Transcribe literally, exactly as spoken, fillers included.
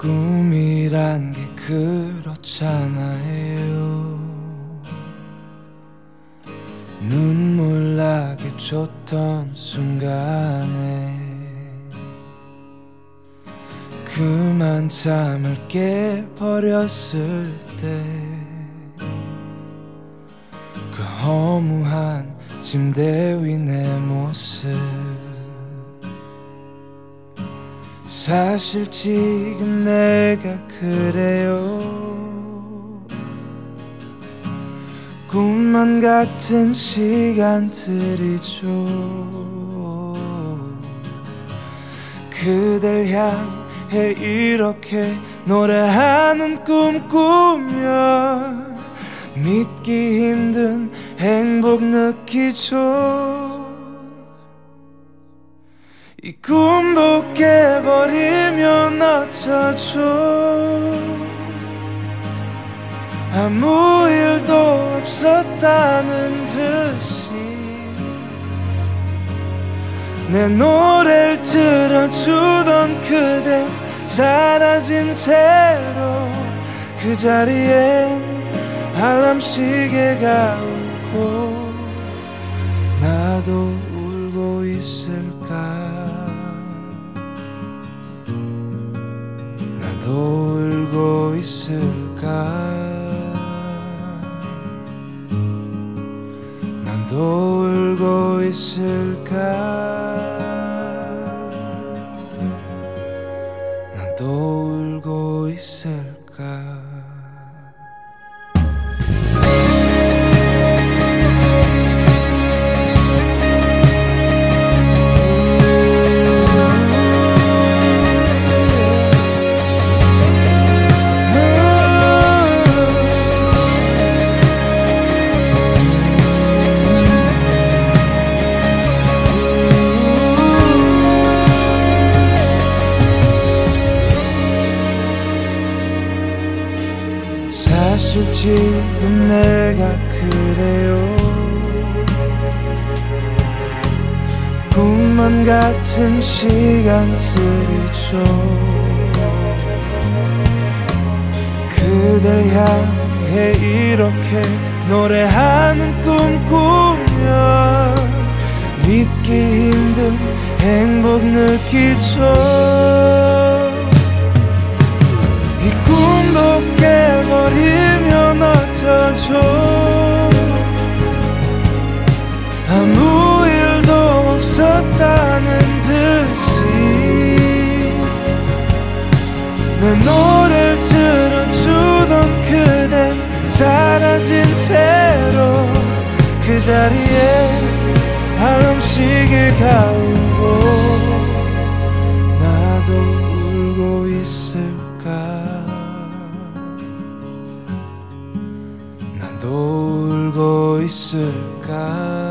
꿈이란 게 그렇잖아요. 눈물 나게 줬던 순간에 그만 잠을 깨버렸을 때 그 허무한 침대 위 내 모습, 사실 지금 내가 그래요. 꿈만 같은 시간들이죠. 그댈 향해 이렇게 노래하는 꿈 꾸며 믿기 힘든 행복 느끼죠. 이 꿈도 깨버리면 어쩌죠. 아무 일도 없었다는 듯이 내 노래를 들어주던 그대 사라진 채로 그 자리엔 알람 시계가 울고 나도 울고 있을까. 나도 울고 있을까. 나도 울고 있을까. 나도 울고 있을까. 사실 지금 내가 그래요. 꿈만 같은 시간들이죠. 그댈 향해 이렇게 노래하는 꿈 꾸며 믿기 힘든 행복 느끼죠. 이 꿈도 깨버리면 어쩌죠. 아무 일도 없었다는 듯이 내 노래를 들어주던 그댄 사라진 채로 그 자리에 알람 시계가 울고 나도 울고 있을까. 나도 울고 있을까.